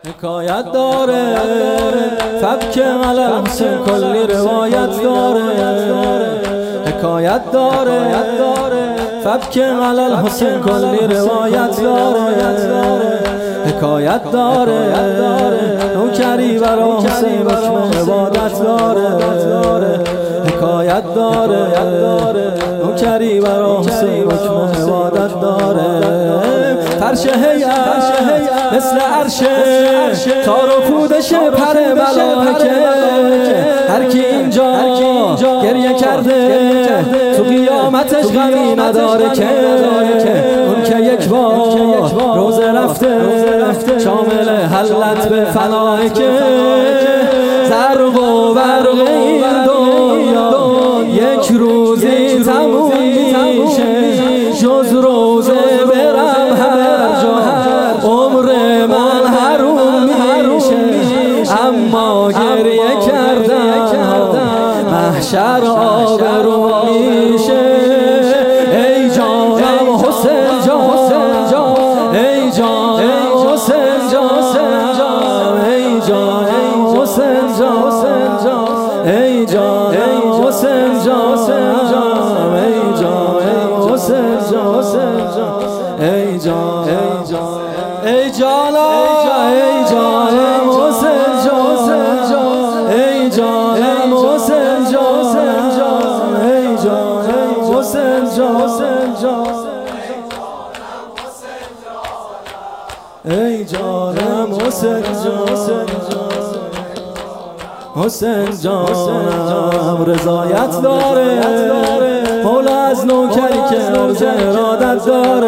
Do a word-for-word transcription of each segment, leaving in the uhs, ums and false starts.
حکایت داره فبک علم حسین کلی روایت داره حکایت داره فبک علم حسین کلی روایت داره حکایت داره نوکری برا حسین حکم عبادت داره حکایت داره نوکری برا حسین حکم عبادت داره فرش هیئت مثل عرشه تار و پودش پر ملائکه هر کی اینجا گریه کرده تو قیامتش غمی نداره که اون که یک بار روزه رفته شامل حلت به فنای که زرق و برق این دنیا یک روزی تموم میشه جز روزه برم هر جا عمر من حروم میشه اما گریه کردم محشر آبرو میشه ای جانم حسین جان ای جانم حسین جان ای جانم حسین جان ای جانم حسین جان ای جانم حسین جان ای جان ای جانم ای جانم حسین جان ای جانم حسین جان ای جانم حسین جان ای جانم حسین جان حسین جانم رضایت داره مولا از نوکری که عرض ارادت داره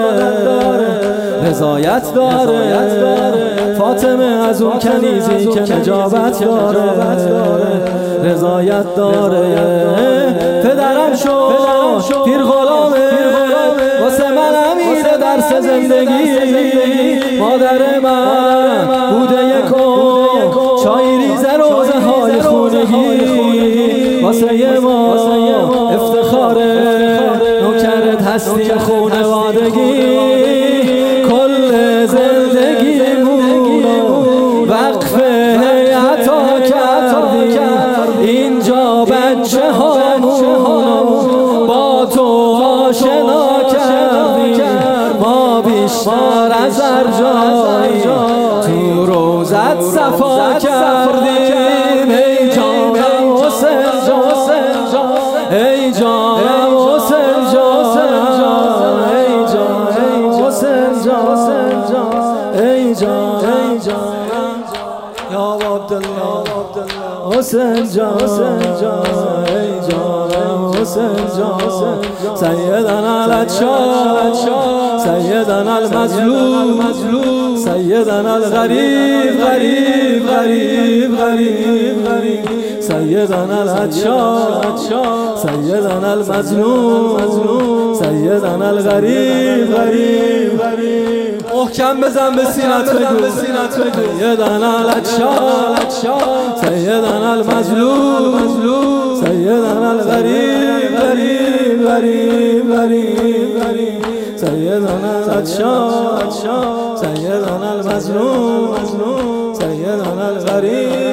رضایت داره فاطمه از اون کنیزی که نجابت داره رضایت داره پدرم شد پیر غلامه واسه من امیر درس زندگی مادر من بوده یکم چای ریزه روزه های خونگی واسه ما افتخاره نوکرت هستی خونوادگی کل زندگی مونو وقف عطا کردی اینجا بچه هامونو با تو آشنا کردی ما بیشتر از هر جایی تو روزت صفا کردیم ای جانم حسین جان ای جانم حسین جان ای جانم حسین جان ای جانم یا عبدالله حسین جان ای جانم حسین جان سیدنا الشاه سیدنا المظلوم سیدنا الغریب غریب غریب غریب غریب سیدنا الشاه سیدنا المظلوم سیدنا الغریب غریب غریب محکم بزن به سینت بگو سیدنا الشاه سیدنا المظلوم سیدنا الغریب غریب غریب غریب غریب سیدنا الشاه سیدنا المظلوم سیدنا الغریب